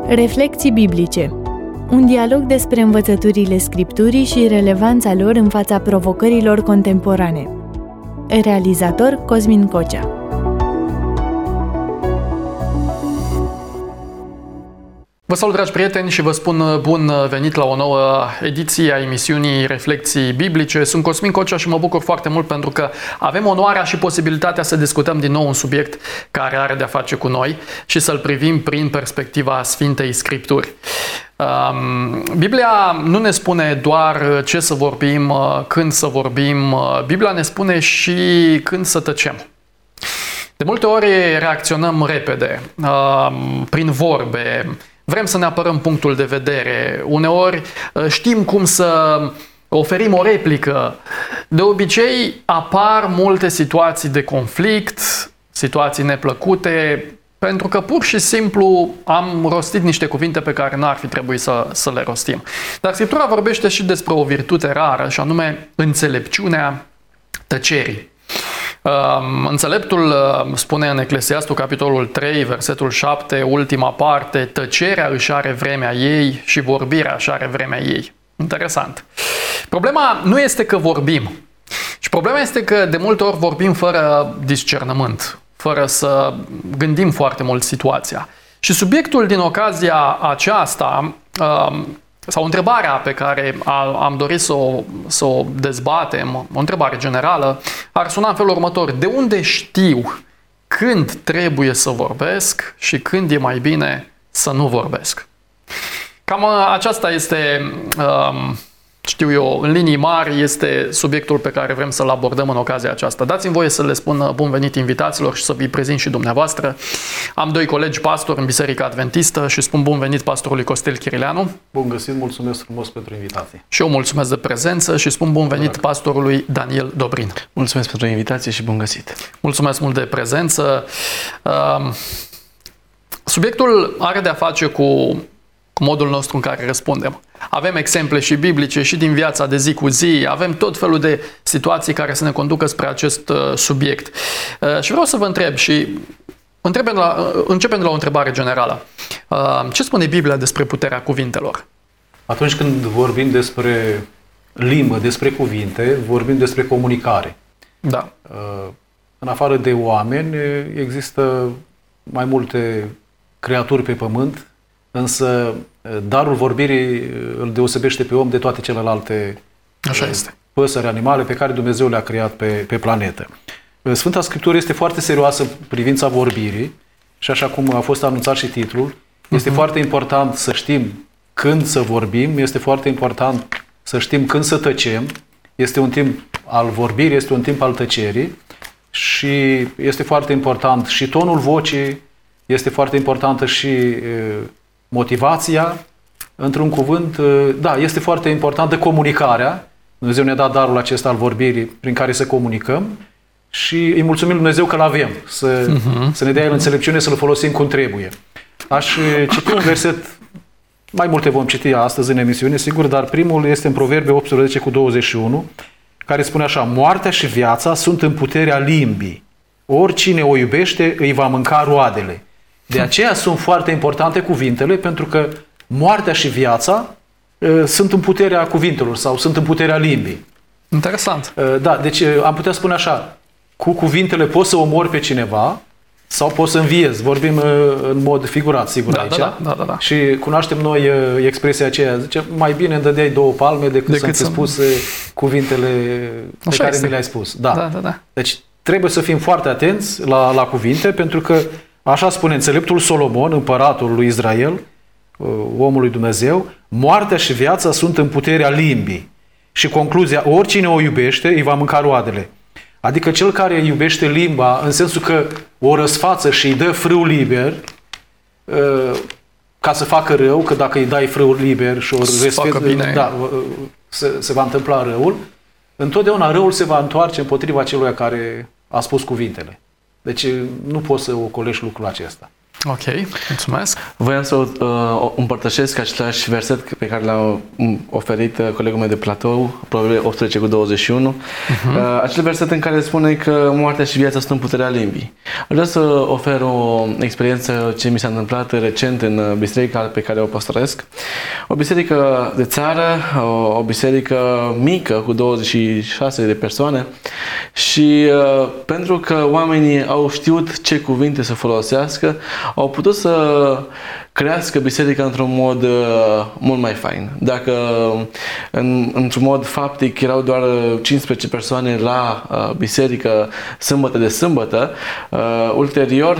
Reflecții biblice. Un dialog despre învățăturile Scripturii și relevanța lor în fața provocărilor contemporane. Realizator Cosmin Cocea. Vă salut, dragi prieteni, și vă spun bun venit la o nouă ediție a emisiunii Reflecții Biblice. Sunt Cosmin Cocea și mă bucur foarte mult pentru că avem onoarea și posibilitatea să discutăm din nou un subiect care are de-a face cu noi și să-l privim prin perspectiva Sfintei Scripturi. Biblia nu ne spune doar ce să vorbim, când să vorbim, Biblia ne spune și când să tăcem. De multe ori reacționăm repede, prin vorbe, vrem să ne apărăm punctul de vedere, uneori știm cum să oferim o replică. De obicei apar multe situații de conflict, situații neplăcute, pentru că pur și simplu am rostit niște cuvinte pe care n-ar fi trebuit să le rostim. Dar Scriptura vorbește și despre o virtute rară, și anume înțelepciunea tăcerii. Înțeleptul spune în Eclesiastul, capitolul 3, versetul 7, ultima parte: tăcerea își are vremea ei și vorbirea își are vremea ei. Interesant. Problema nu este că vorbim, și problema este că de multe ori vorbim fără discernământ, fără să gândim foarte mult situația. Și subiectul din ocazia aceasta, sau întrebarea pe care am dorit să o dezbatem, o întrebare generală, ar suna în felul următor: de unde știu când trebuie să vorbesc și când e mai bine să nu vorbesc? Cam aceasta este, știu eu, în linii mari, este subiectul pe care vrem să-l abordăm în ocazia aceasta. Dați-mi voie să le spun bun venit invitaților și să vi prezint și dumneavoastră. Am doi colegi pastori în Biserica Adventistă și spun bun venit pastorului Costel Chirileanu. Bun găsit, mulțumesc frumos pentru invitație. Și eu mulțumesc de prezență și spun bun venit pastorului Daniel Dobrin. Mulțumesc pentru invitație și bun găsit. Mulțumesc mult de prezență. Subiectul are de-a face cu modul nostru în care răspundem. Avem exemple și biblice și din viața de zi cu zi, avem tot felul de situații care să ne conducă spre acest subiect. Și vreau să vă întreb și începem de la o întrebare generală. Ce spune Biblia despre puterea cuvintelor? Atunci când vorbim despre limbă, despre cuvinte, vorbim despre comunicare. Da. În afară de oameni, există mai multe creaturi pe pământ, însă darul vorbirii îl deosebește pe om de toate celelalte păsări, animale pe care Dumnezeu le-a creat pe planetă. Sfânta Scriptură este foarte serioasă în privința vorbirii și, așa cum a fost anunțat și titlul, este foarte important să știm când să vorbim, este foarte important să știm când să tăcem, este un timp al vorbirii, este un timp al tăcerii și este foarte important și tonul vocii, este foarte importantă și motivația, într-un cuvânt, da, este foarte importantă comunicarea. Dumnezeu ne-a dat darul acesta al vorbirii prin care să comunicăm și îi mulțumim lui Dumnezeu că l-avem, să ne dea El înțelepciune să-l folosim cum trebuie. Aș citi un verset, mai multe vom citi astăzi în emisiune, sigur, dar primul este în Proverbe 18 cu 21, care spune așa: moartea și viața sunt în puterea limbii. Oricine o iubește îi va mânca roadele. De aceea sunt foarte importante cuvintele, pentru că moartea și viața sunt în puterea cuvintelor sau sunt în puterea limbii. Interesant. Da, deci am putea spune așa: cu cuvintele poți să omori pe cineva sau poți să înviezi. Vorbim în mod figurat, sigur, aici. Da. Și cunoaștem noi expresia aceea, zice, mai bine îmi dădeai 2 palme decât să-mi spus cuvintele pe care mi le-ai spus. Da. Deci trebuie să fim foarte atenți la cuvinte, pentru că așa spune înțeleptul Solomon, împăratul lui Israel, omul lui Dumnezeu: moartea și viața sunt în puterea limbii. Și concluzia: oricine o iubește îi va mânca roadele. Adică cel care iubește limba, în sensul că o răsfață și îi dă frâu liber, ca să facă rău, că dacă îi dai frâu liber și o se va întâmpla răul, întotdeauna răul se va întoarce împotriva celui care a spus cuvintele. Deci nu poți să ocolești lucrul acesta. Ok, mulțumesc. Voiam să împărtășesc același verset pe care l-a oferit colegul meu de platou, Proverbe 18:21. Acel verset în care spune că moartea și viața sunt în puterea limbii. Aș vrea să ofer o experiență ce mi s-a întâmplat recent în biserica pe care o păstoresc. O biserică de țară, o biserică mică cu 26 de persoane și pentru că oamenii au știut ce cuvinte să folosească, au putut să crească biserica într-un mod mult mai fain. Dacă într-un mod faptic erau doar 15 persoane la biserică sâmbătă de sâmbătă, ulterior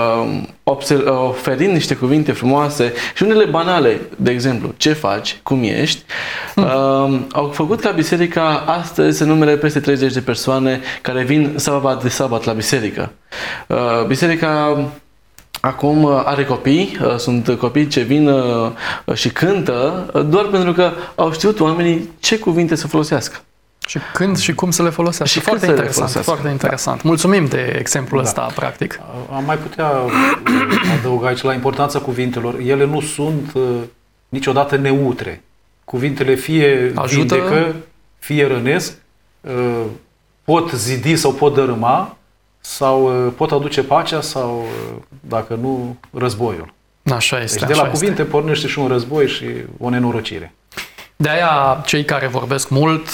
oferind niște cuvinte frumoase și unele banale, de exemplu, ce faci, cum ești, au făcut ca biserica astăzi să numere peste 30 de persoane care vin sabat de sabat la biserică. Biserica acum are copii, sunt copii ce vin și cântă doar pentru că au știut oamenii ce cuvinte să folosească. Și când și cum să le folosească. Foarte interesant, foarte interesant. Mulțumim de exemplul ăsta, practic. Am mai putea adăuga aici la importanța cuvintelor. Ele nu sunt niciodată neutre. Cuvintele fie ajută, vindecă, fie rănesc, pot zidi sau pot dărâma, sau pot aduce pacea sau, dacă nu, războiul. Așa este. Deci de la cuvinte pornește și un război și o nenorocire. De-aia cei care vorbesc mult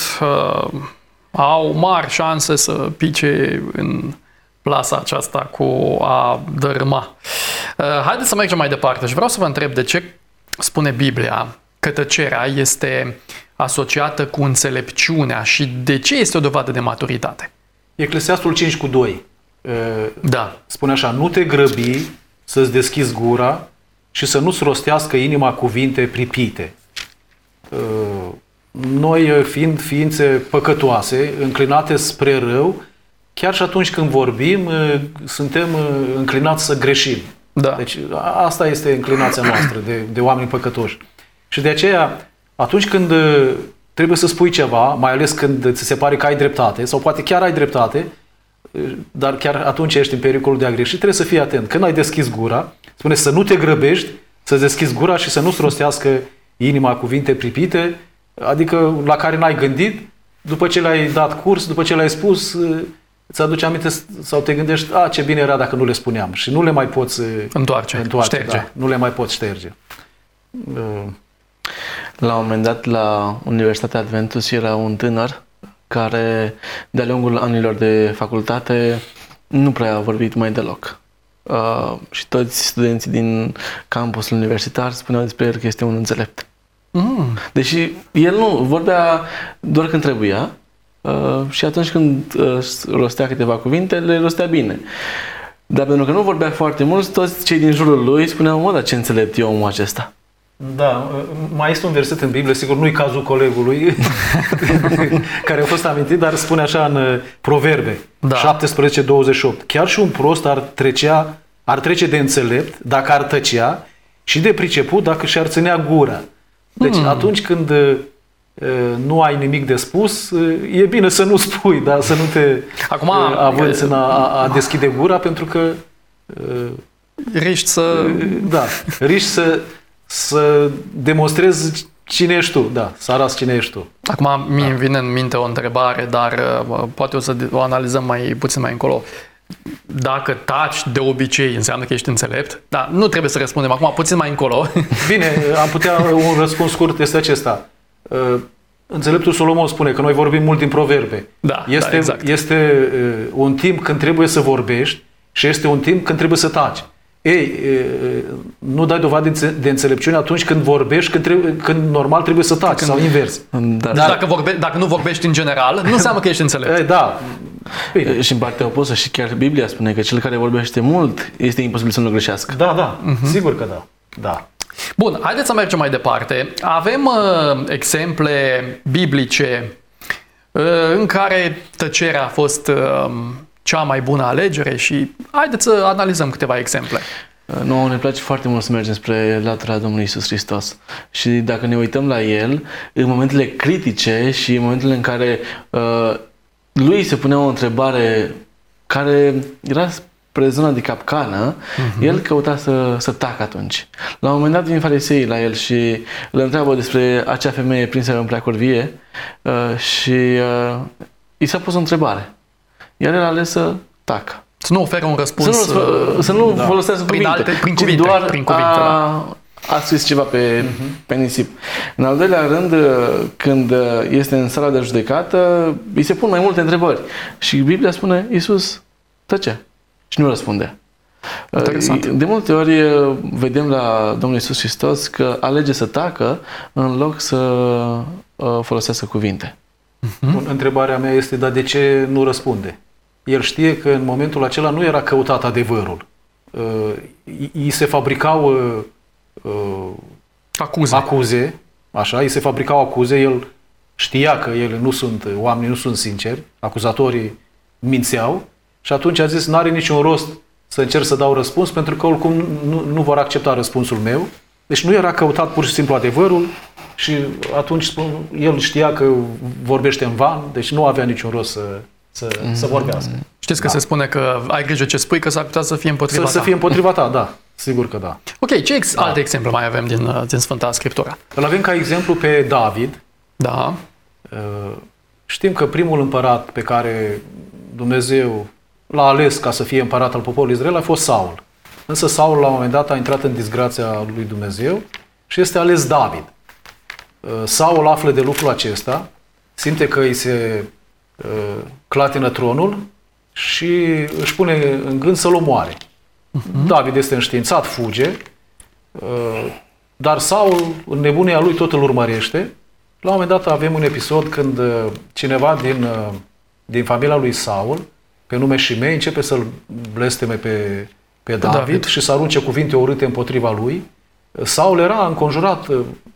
au mari șanse să pice în plasa aceasta cu a dărâma. Haideți să mergem mai departe și vreau să vă întreb de ce spune Biblia că tăcerea este asociată cu înțelepciunea și de ce este o dovadă de maturitate. Eclesiastul 5:2 da. Spune așa: nu te grăbi să-ți deschizi gura și să nu-ți rostească inima cuvinte pripite. Noi, fiind ființe păcătoase, înclinate spre rău, chiar și atunci când vorbim, suntem înclinați să greșim. Da. Deci asta este înclinația noastră de oameni păcătoși. Și de aceea, atunci când trebuie să spui ceva, mai ales când ți se pare că ai dreptate, sau poate chiar ai dreptate, dar chiar atunci ești în pericolul de a greși, trebuie să fii atent. Când ai deschis gura, spune să nu te grăbești, să deschizi gura și să nu-ți rostească inima cuvinte pripite, adică la care n-ai gândit, după ce le-ai dat curs, după ce le-ai spus, îți aduce aminte sau te gândești, ce bine era dacă nu le spuneam, și nu le mai poți întoarce, șterge. Da, nu le mai poți șterge. La un moment dat, la Universitatea Adventus, era un tânăr care, de-a lungul anilor de facultate, nu prea a vorbit mai deloc. Și toți studenții din campusul universitar spuneau despre el că este un înțelept. Deși el nu vorbea doar când trebuia și atunci când rostea câteva cuvinte, le rostea bine. Dar pentru că nu vorbea foarte mult, toți cei din jurul lui spuneau: dar ce înțelept e omul acesta. Da, mai este un verset în Biblie, sigur nu-i cazul colegului care a fost amintit, dar spune așa în Proverbe 17:28. Chiar și un prost ar trece de înțelept dacă ar tăcea și de priceput dacă și-ar ținea gura. Deci atunci când nu ai nimic de spus, e bine să nu spui, dar să nu te avânți în a deschide gura, pentru că riști să... Da, riști să demonstrezi cine ești tu, să arăți cine ești tu. Acum mie îmi vine în minte o întrebare, dar poate o să o analizăm puțin mai încolo. Dacă taci de obicei, înseamnă că ești înțelept? Da, nu trebuie să răspundem acum, puțin mai încolo. Bine, am putea, un răspuns scurt este acesta. Înțeleptul Solomon spune că noi vorbim mult din proverbe. Exact. Este un timp când trebuie să vorbești și este un timp când trebuie să taci. Nu dai dovadă de înțelepciune atunci când vorbești, când normal trebuie să taci, sau invers. Dacă nu vorbești în general, nu înseamnă că ești înțelept. Da. Bine. Și în partea opusă, și chiar Biblia spune că cel care vorbește mult este imposibil să nu greșească. Da. Sigur că da. Bun, haideți să mergem mai departe. Avem exemple biblice în care tăcerea a fost cea mai bună alegere și haideți să analizăm câteva exemple. Nouă ne place foarte mult să mergem spre latura Domnului Iisus Hristos. Și dacă ne uităm la El, în momentele critice și în momentele în care lui se punea o întrebare care era spre zona de capcană, el căuta să tacă atunci. La un moment dat vin fariseii la el și îl întreabă despre acea femeie prinsă în preacurvie și i s-a pus o întrebare. Iar el a ales să tacă. Să nu oferă un răspuns. Să nu folosească cuvinte. Prin cuvinte. Doar prin cuvinte, a scris ceva pe nisip. În al doilea rând, când este în sala de judecată, îi se pun mai multe întrebări. Și Biblia spune, Iisus tăcea și nu răspunde. Interesant. De multe ori vedem la Domnul Iisus Hristos că alege să tacă în loc să folosească cuvinte. Întrebarea mea este, dar de ce nu răspunde? El știe că în momentul acela nu era căutat adevărul. Îi se fabricau acuze, așa, îi se fabricau acuze, el știa că oamenii nu sunt sinceri, acuzatorii mințeau și atunci a zis, n-are niciun rost să încerc să dau răspuns pentru că oricum nu vor accepta răspunsul meu. Deci nu era căutat pur și simplu adevărul și atunci el știa că vorbește în van, deci nu avea niciun rost să vorbească. Știți că se spune că ai grijă ce spui, că s-ar putea să fie împotriva ta. Să fie împotriva ta, da. Sigur că da. Ok, ce alte exemple mai avem din Sfânta Scriptură? Îl avem ca exemplu pe David. Da. Știm că primul împărat pe care Dumnezeu l-a ales ca să fie împărat al poporului Israel a fost Saul. Însă Saul la un moment dat a intrat în disgrația lui Dumnezeu și este ales David. Saul află de lucrul acesta, simte că îi se clatină tronul și își pune în gând să-l omoare. David este înștiințat, fuge, dar Saul, în nebunia lui, tot îl urmărește. La un moment dat avem un episod când cineva din familia lui Saul, pe nume Shimei, începe să-l blesteme pe David și să arunce cuvinte urâte împotriva lui. Saul era înconjurat,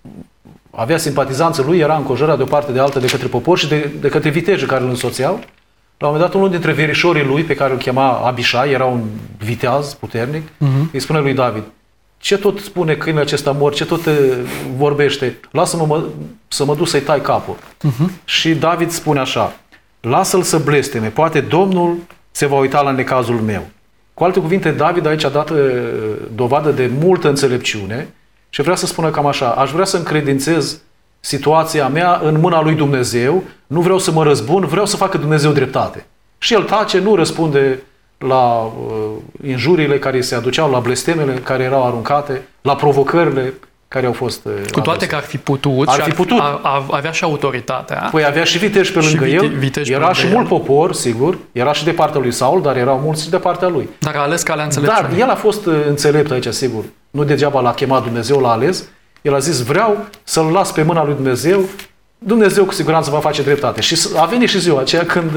avea simpatizanții lui, era înconjurat de o parte de altă de către popor și de către viteji care îl însoțeau. La un moment dat, unul dintre verișorii lui, pe care îl chema Abishai, era un viteaz puternic, îi spune lui David, ce tot spune câinele acesta mor, ce tot vorbește, lasă-mă să mă duc să-i tai capul. Și David spune așa, lasă-l să blesteme, poate Domnul se va uita la necazul meu. Cu alte cuvinte, David aici a dat dovadă de multă înțelepciune și vrea să spună cam așa, aș vrea să încredințez situația mea în mâna lui Dumnezeu, nu vreau să mă răzbun, vreau să facă Dumnezeu dreptate. Și el tace, nu răspunde la injuriile care se aduceau, la blestemele care erau aruncate, la provocările care au fost cu toate că ar fi putut, avea și autoritatea. Păi avea și viteji pe lângă el, era și mult popor, sigur, era și de partea lui Saul, dar erau mulți și de partea lui. Dar a ales calea înțelepciunii. Dar el a fost înțelept aici, sigur. Nu degeaba l-a chemat Dumnezeu, l-a ales. El a zis, vreau să-l las pe mâna lui Dumnezeu, Dumnezeu cu siguranță va face dreptate. Și a venit și ziua aceea când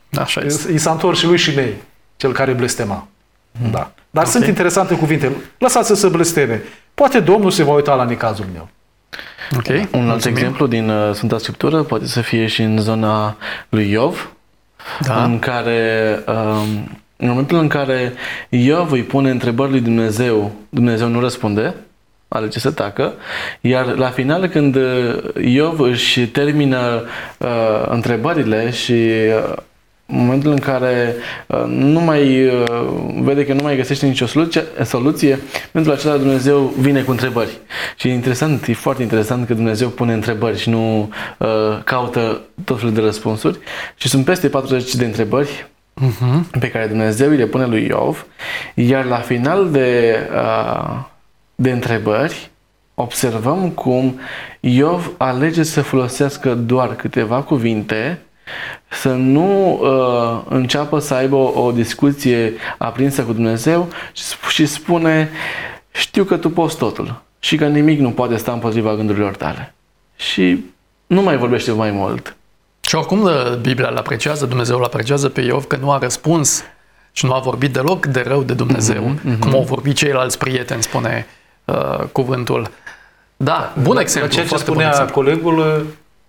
i s-a întors și lui Shimei, cel care blestema. Da. Dar sunt interesante cuvinte. Lăsați-l să blesteme. Poate Domnul se va uita la necazul meu. Okay. Un alt exemplu din Sfânta Scriptură poate să fie și în zona lui Iov, în care în momentul în care Iov îi pune întrebări lui Dumnezeu, Dumnezeu nu răspunde, alege să tacă, iar la final când Iov își termină întrebările și în momentul în care nu mai vede că nu mai găsește nicio soluție, în momentul acela Dumnezeu vine cu întrebări. Și e foarte interesant că Dumnezeu pune întrebări și nu caută tot felul de răspunsuri. Și sunt peste 40 de întrebări pe care Dumnezeu îi le pune lui Iov, iar la final de întrebări observăm cum Iov alege să folosească doar câteva cuvinte, să nu înceapă să aibă o discuție aprinsă cu Dumnezeu și spune, știu că tu poți totul și că nimic nu poate sta împotriva gândurilor tale. Și nu mai vorbește mai mult. Și oricum Biblia îl apreciază, Dumnezeu îl apreciază pe Iov că nu a răspuns și nu a vorbit deloc de rău de Dumnezeu, cum au vorbit ceilalți prieteni, spune cuvântul. Da, bun exemplu. Ceea ce spunea colegul,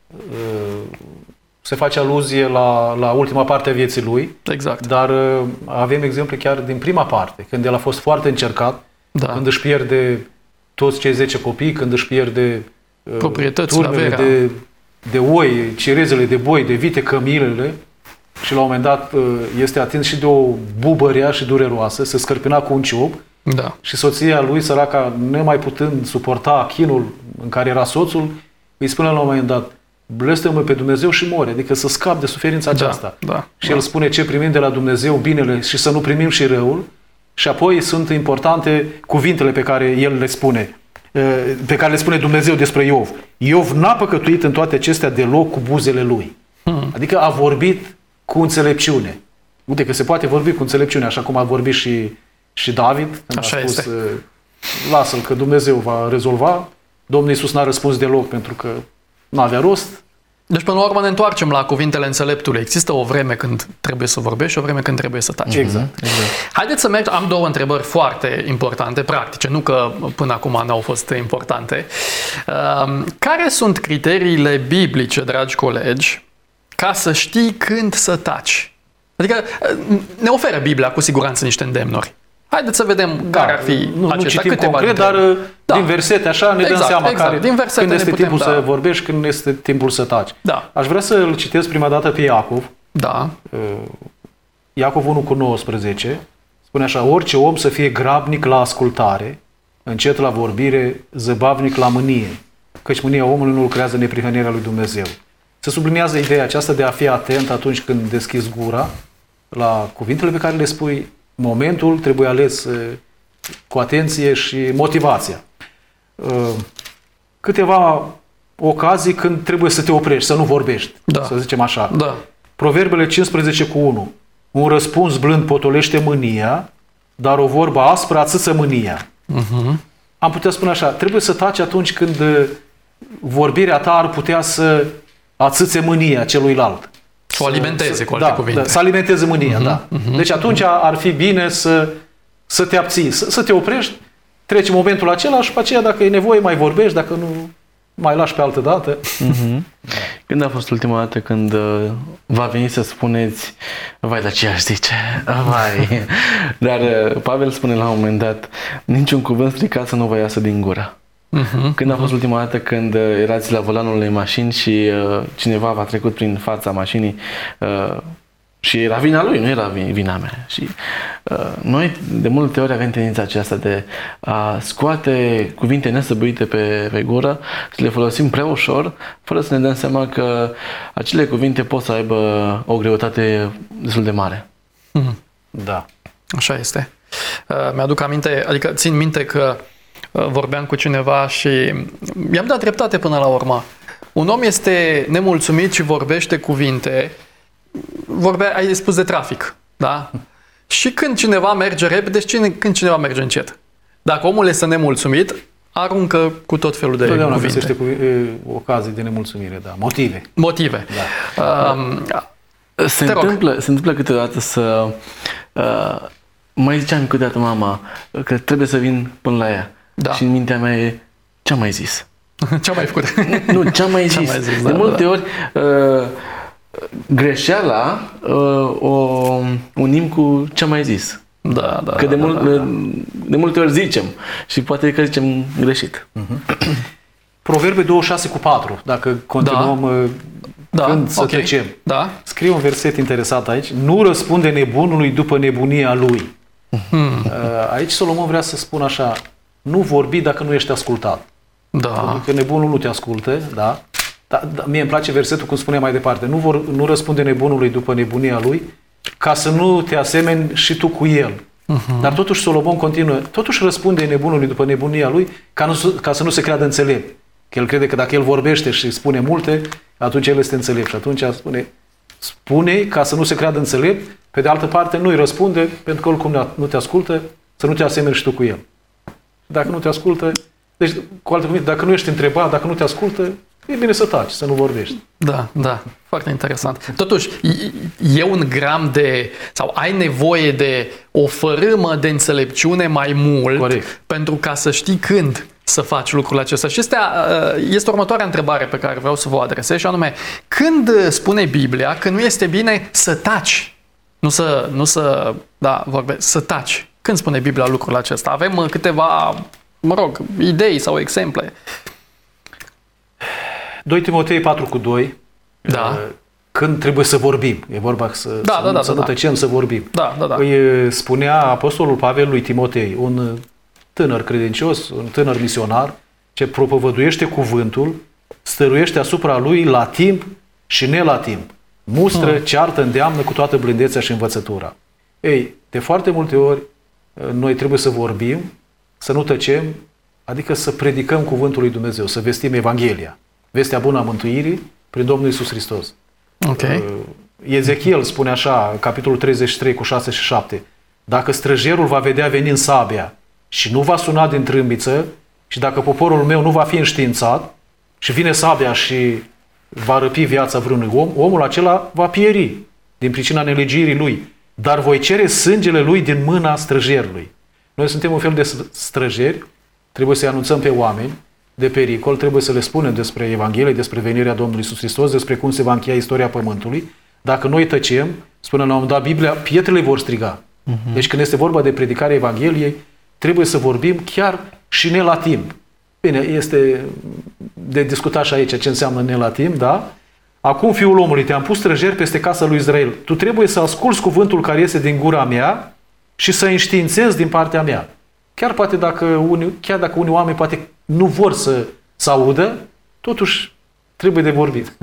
se face aluzie la ultima parte a vieții lui. Exact. Dar avem exemple chiar din prima parte, când el a fost foarte încercat, când își pierde toți cei 10 copii, când își pierde proprietățile, turmele de oi, cerezele de boi, de vite, cămilele, și la un moment dat este atins și de o bubă rea și dureroasă, se scărpina cu un ciup Da. și soția lui, săraca, nemai putând suporta chinul în care era soțul, îi spune la un moment dat: blestemă pe Dumnezeu și mori, adică să scap de suferința aceasta. Da. Și el spune: ce primim de la Dumnezeu, binele, și să nu primim și răul. Și apoi sunt importante cuvintele pe care el le spune, pe care le spune Dumnezeu despre Iov. Iov n-a păcătuit în toate acestea deloc cu buzele lui. Adică a vorbit cu înțelepciune. Uite că se poate vorbi cu înțelepciune, așa cum a vorbit și David, când Așa a spus: este. lasă-l că Dumnezeu va rezolva. Domnul Iisus n-a răspuns deloc pentru că n-avea rost. Deci, până la urmă, ne întoarcem la cuvintele înțeleptului. Există o vreme când trebuie să vorbești și o vreme când trebuie să taci. Exact. Haideți să mergem. Am două întrebări foarte importante, practice, nu că până acum n-au fost importante. Care sunt criteriile biblice, dragi colegi, ca să știi când să taci? Adică ne oferă Biblia cu siguranță niște îndemnuri. Haideți să vedem care ar fi nu acestea. citim Câteva concret, dintre dar ele. din versete așa ne dăm seama Din versete când ne este putem, timpul să vorbești, când este timpul să taci. Da. Aș vrea să îl citesc prima dată pe Iacov. Da. Iacov 1:19 spune așa: orice om să fie grabnic la ascultare, încet la vorbire, zăbavnic la mânie, căci mânia omului nu lucrează neprihănirea lui Dumnezeu. Se subliniază ideea aceasta de a fi atent atunci când deschizi gura la cuvintele pe care le spui. Momentul trebuie ales cu atenție și motivația. Câteva ocazii când trebuie să te oprești, să nu vorbești, să zicem așa. Da. Proverbele 15:1. Un răspuns blând potolește mânia, dar o vorbă aspră ațâță mânia. Am putea spune așa: trebuie să taci atunci când vorbirea ta ar putea să ațâțe mânia celuilalt. Să o alimenteze, cu alte cuvinte. Să alimenteze mânia, da. Deci atunci ar fi bine să te abții, să te oprești, treci momentul acela și pe aceea, dacă e nevoie, mai vorbești, dacă nu, mai lași pe altă dată. Când a fost ultima dată când va veni să spuneți: vai, dar ce aș zice? Vai. Dar Pavel spune la un moment dat: niciun cuvânt stricat să nu vă iasă din gură. Când a fost ultima dată când erați la volanul unei mașini și cineva v-a trecut prin fața mașinii și era vina lui, nu era vina mea. Și noi de multe ori avem tendința aceasta de a scoate cuvinte nesăbuite pe gură, să le folosim prea ușor, fără să ne dăm seama că acele cuvinte pot să aibă o greutate destul de mare. Da. Așa este. Mi-aduc aminte, adică țin minte că vorbeam cu cineva și i-am dat dreptate până la urmă. Un om este nemulțumit și vorbește cuvinte. Ai spus de trafic, da? Și când cineva merge repede și când cineva merge încet. Dacă omul este nemulțumit, aruncă cu tot felul de Totdeauna cuvinte. găsește ocazii de nemulțumire, da. Motive. Da. Se întâmplă câteodată să... mai ziceam câteodată mama că trebuie să vin până la ea. Da. Și în mintea mea e: ce-am mai zis? Ce-am mai făcut? Nu, ce-am mai zis? De multe ori greșeala o unim cu ce-am mai zis. Da. Că de multe ori zicem și poate că zicem greșit. Proverbe 26:4, dacă continuăm când să tăcem. Da. Scrie un verset interesat aici: nu răspunde nebunului după nebunia lui. Aici Solomon vrea să spună așa: nu vorbi dacă nu ești ascultat. Da. Pentru că nebunul nu te ascultă, da? Dar mie îmi place versetul cum spune mai departe: nu răspunde nebunului după nebunia lui, ca să nu te asemeni și tu cu el. Dar totuși Solomon continuă: totuși răspunde nebunului după nebunia lui, ca să nu se creadă înțelept. Că el crede că dacă el vorbește și spune multe, atunci el este înțelept. Și atunci spune ca să nu se creadă înțelept. Pe de altă parte nu îi răspunde, pentru că oricum nu te ascultă, să nu te asemeni și tu cu el. Dacă nu te ascultă, deci, cu alte cuvinte, dacă nu ești întrebat, dacă nu te ascultă, e bine să taci, să nu vorbești. Da, foarte interesant. Totuși, e un gram sau ai nevoie de o fărâmă de înțelepciune mai mult. Corect. Pentru ca să știi când să faci lucrul acesta. Și este următoarea întrebare pe care vreau să vă adresez, și anume: când spune Biblia că nu este bine să taci? Nu să vorbești, să taci. Când spune Biblia lucrul acesta? Avem câteva, idei sau exemple. 2 Timotei 4:2. Da. când trebuie să vorbim. E vorba să nu tăcem, să vorbim. Da. Îi spunea Apostolul Pavel lui Timotei, un tânăr credincios, un tânăr misionar, ce propovăduiește cuvântul, stăruiește asupra lui la timp și ne la timp. Mustră, ceartă, îndeamnă cu toată blândețea și învățătura. Ei, de foarte multe ori, noi trebuie să vorbim, să nu tăcem, adică să predicăm cuvântul lui Dumnezeu, să vestim Evanghelia, vestea bună a mântuirii prin Domnul Iisus Hristos. Okay. Ezechiel spune așa, capitolul 33 cu 6 și 7, dacă străjerul va vedea venind sabia și nu va suna din trâmbiță și dacă poporul meu nu va fi înștiințat și vine sabia și va răpi viața vreunui om, omul acela va pieri din pricina nelegirii lui. Dar voi cere sângele lui din mâna străjerului. Noi suntem un fel de străjeri, trebuie să-i anunțăm pe oameni de pericol, trebuie să le spunem despre Evanghelie, despre venirea Domnului Iisus Hristos, despre cum se va încheia istoria Pământului. Dacă noi tăcem, spune la un moment dat Biblia, pietrele vor striga. Deci când este vorba de predicarea Evangheliei, trebuie să vorbim chiar și ne la timp. Bine, este de discutat și aici ce înseamnă ne la timp, da? Acum, Fiul omului, te-am pus străjer peste casa lui Israel. Tu trebuie să asculți cuvântul care iese din gura mea și să înștiințezi din partea mea. Chiar dacă unii oameni poate nu vor să audă, totuși trebuie de vorbit.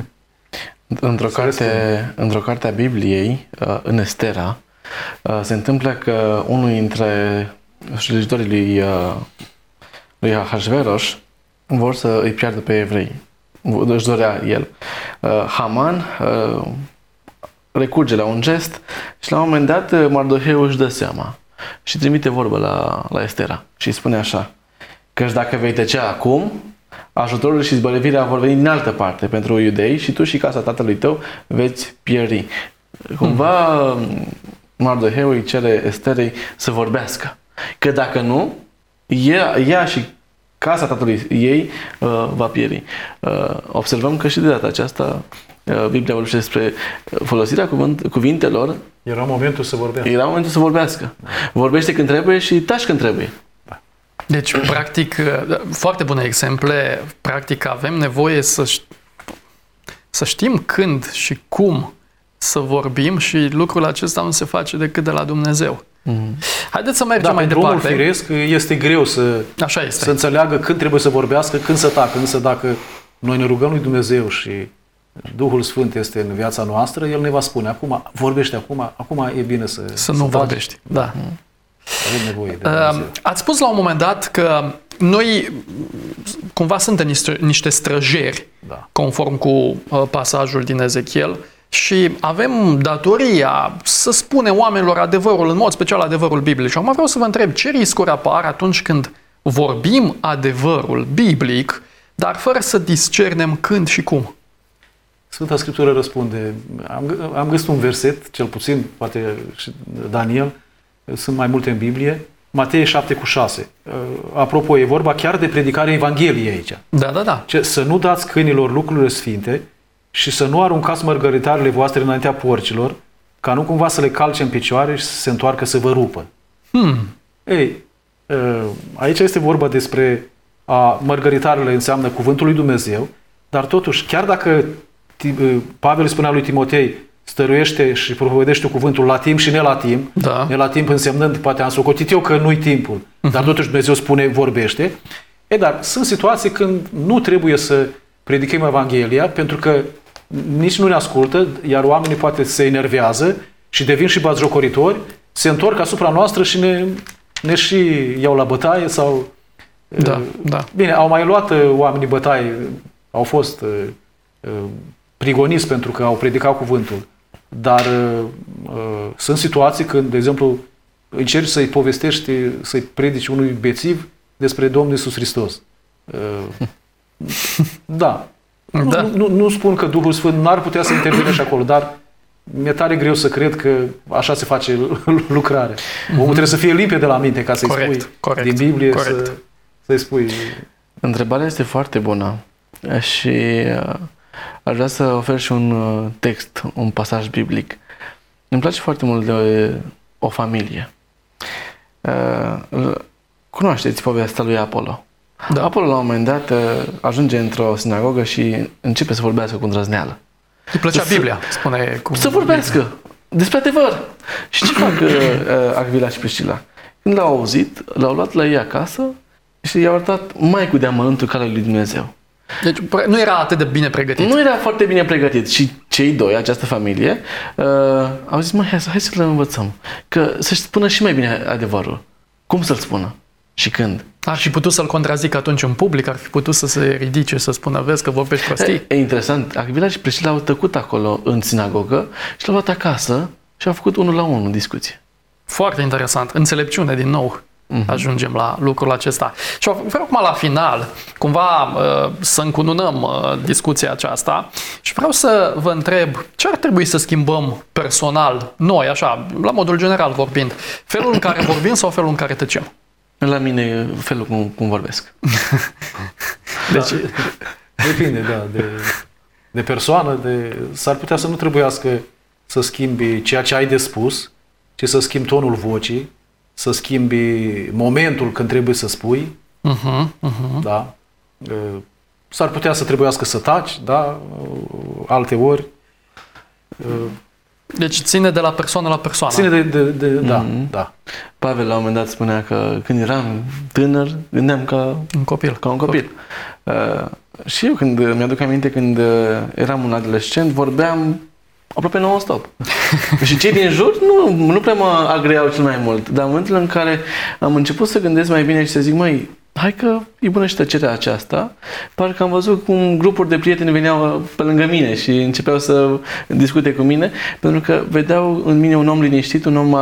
Într-o carte a Bibliei, în Estera, se întâmplă că unul dintre slujitorii lui Ahasveros vor să îi piardă pe evrei. Își dorea el. Haman recurge la un gest și la un moment dat Mardoheu își dă seama și trimite vorbă la Estera și îi spune așa, căci dacă vei tăcea acum, ajutorul și izbăvirea vor veni din altă parte pentru iudei și tu și casa tatălui tău veți pieri. Cumva Mardoheu îi cere Esterei să vorbească, că dacă nu, ea și casa tatălui ei va pieri. Observăm că și de data aceasta Biblia vorbește despre folosirea cuvintelor. Era momentul să vorbească. Era momentul să vorbească. Vorbește când trebuie și taci când trebuie. Deci, practic, foarte bune exemple. Practic, avem nevoie să știm când și cum să vorbim și lucrul acesta nu se face decât de la Dumnezeu. Haideți să mergem mai departe. Omul firesc este greu să înțeleagă când trebuie să vorbească, când să tacă. Însă dacă noi ne rugăm lui Dumnezeu și Duhul Sfânt este în viața noastră, El ne va spune, acum vorbește, acum e bine să nu vorbești. Da. Avem nevoie de Dumnezeu. Ați spus la un moment dat că noi cumva suntem niște străjeri, conform cu pasajul din Ezechiel, și avem datoria să spunem oamenilor adevărul, în mod special adevărul biblic. Și acum vreau să vă întreb ce riscuri apar atunci când vorbim adevărul biblic, dar fără să discernem când și cum. Sfânta Scriptură răspunde. Am găsit un verset, cel puțin, poate și Daniel, sunt mai multe în Biblie, Matei 7:6. Apropo, e vorba chiar de predicarea Evangheliei aici. Da. Să nu dați câinilor lucrurile sfinte și să nu aruncați mărgăritarele voastre înaintea porcilor, ca nu cumva să le calce în picioare și să se întoarcă să vă rupă. Ei, aici este vorba despre mărgăritarele înseamnă cuvântul lui Dumnezeu, dar totuși, chiar dacă Pavel spunea lui Timotei, stăruiește și propovădește cuvântul la timp și ne la timp, ne la timp însemnând, poate am socotit eu că nu-i timpul, dar totuși Dumnezeu spune, vorbește. Dar sunt situații când nu trebuie să predicăm Evanghelia, pentru că nici nu ne ascultă, iar oamenii poate se enervează și devin și batjocoritori, se întorc asupra noastră și ne și iau la bătaie sau... Bine, au mai luat oamenii bătaie, au fost prigoniți pentru că au predicat cuvântul, dar sunt situații când, de exemplu, încerci să-i povestești, să-i predici unui bețiv despre Domnul Iisus Hristos. Nu spun că Duhul Sfânt n-ar putea să intervine și acolo, dar mi-e tare greu să cred că așa se face lucrarea. Omul trebuie să fie limpede la minte ca să-i spui din Biblie, să-i spui. Întrebarea este foarte bună și aș vrea să ofer și un text, un pasaj biblic. Îmi place foarte mult de o familie. Cunoașteți povestea lui Apollo? Apollo la un moment dat ajunge într-o sinagogă și începe să vorbească cu îndrăzneală. Îi plăcea Biblia, spune. Să vorbească despre adevăr. Și ce fac Aquila și Priscila? Când l-au auzit, l-au luat la ei acasă și i-au arătat mai cu deamănântul calei lui Dumnezeu. Deci nu era atât de bine pregătit. Nu era foarte bine pregătit. Și cei doi, această familie, au zis, hai să-l învățăm. Că să-și spună și mai bine adevărul. Cum să-l spună? Și când? Ar fi putut să-l contrazic atunci în public, ar fi putut să se ridice, să spună, vezi că vorbești prostii. E interesant. Aquila și Priscila au tăcut acolo în sinagogă și l-au luat acasă și au făcut 1-la-1 discuție. Foarte interesant. Înțelepciune, din nou. Ajungem la lucrul acesta. Și vreau acum la final, cumva să încununăm discuția aceasta și vreau să vă întreb ce ar trebui să schimbăm personal, noi, așa, la modul general vorbind, felul în care vorbim sau felul în care tăcem? La mine felul cum vorbesc. Deci, depinde, da, de persoană, s-ar putea să nu trebuiască să schimbi ceea ce ai de spus, ci să schimbi tonul vocii, să schimbi momentul când trebuie să spui, da? S-ar putea să trebuiască să taci, da? Alte ori. Deci ține de la persoană la persoană. Ține da. Pavel la un moment dat spunea că când eram tânăr, gândeam ca un copil. Și eu mi-aduc aminte când eram un adolescent, vorbeam aproape non-stop. Și cei din jur nu prea mă agreau cel mai mult. Dar în momentul în care am început să gândesc mai bine și să zic, măi, hai că e bună și tăcerea aceasta, parcă am văzut cum grupuri de prieteni veneau pe lângă mine și începeau să discute cu mine, pentru că vedeau în mine un om liniștit, un om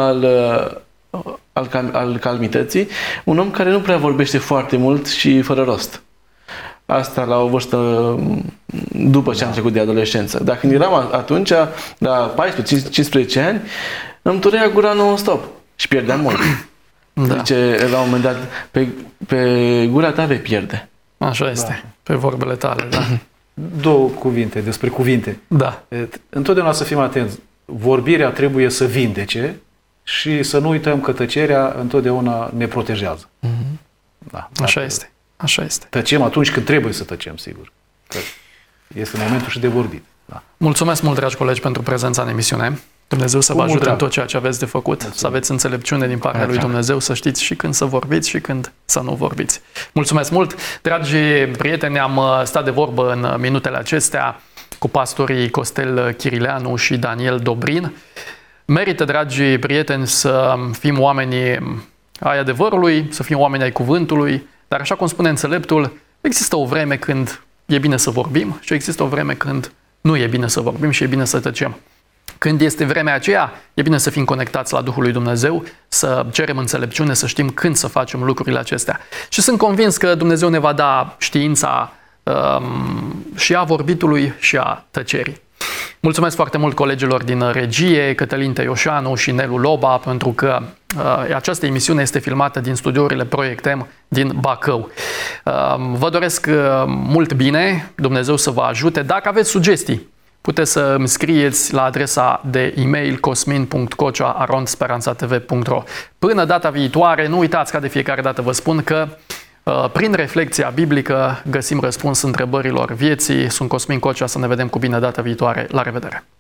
al calmității, un om care nu prea vorbește foarte mult și fără rost. Asta la o vârstă după ce am trecut de adolescență. Dar când eram atunci, la 14-15 ani, îmi turea gura non-stop și pierdeam mult. Da. Deci, la un moment dat, pe gura ta vei pierde. Așa este, pe vorbele tale, da. Două cuvinte despre cuvinte. Da. Întotdeauna să fim atenți. Vorbirea trebuie să vindece și să nu uităm că tăcerea întotdeauna ne protejează. Da. Așa este. Așa este. Tăcem atunci când trebuie să tăcem, sigur. Că este momentul și de vorbit. Da. Mulțumesc mult, dragi colegi, pentru prezența în emisiune. Dumnezeu să vă ajute în tot ceea ce aveți de făcut, mulțumesc. Să aveți înțelepciune din partea lui Dumnezeu, să știți și când să vorbiți și când să nu vorbiți. Mulțumesc mult! Dragi prieteni, am stat de vorbă în minutele acestea cu pastorii Costel Chirileanu și Daniel Dobrin. Merită, dragi prieteni, să fim oamenii ai adevărului, să fim oameni ai cuvântului, dar așa cum spune înțeleptul, există o vreme când e bine să vorbim și există o vreme când nu e bine să vorbim și e bine să tăcem. Când este vremea aceea, e bine să fim conectați la Duhul lui Dumnezeu, să cerem înțelepciune, să știm când să facem lucrurile acestea. Și sunt convins că Dumnezeu ne va da știința și a vorbitului și a tăcerii. Mulțumesc foarte mult colegilor din regie, Cătălin Tăioșanu și Nelu Loba, pentru că această emisiune este filmată din studiourile Proiect M din Bacău. Vă doresc mult bine, Dumnezeu să vă ajute. Dacă aveți sugestii, puteți să îmi scrieți la adresa de e-mail cosmin.cocea@speranțatv.ro. Până data viitoare, nu uitați, ca de fiecare dată vă spun că prin reflexia biblică găsim răspuns întrebărilor vieții. Sunt Cosmin Cocea, să ne vedem cu bine data viitoare. La revedere!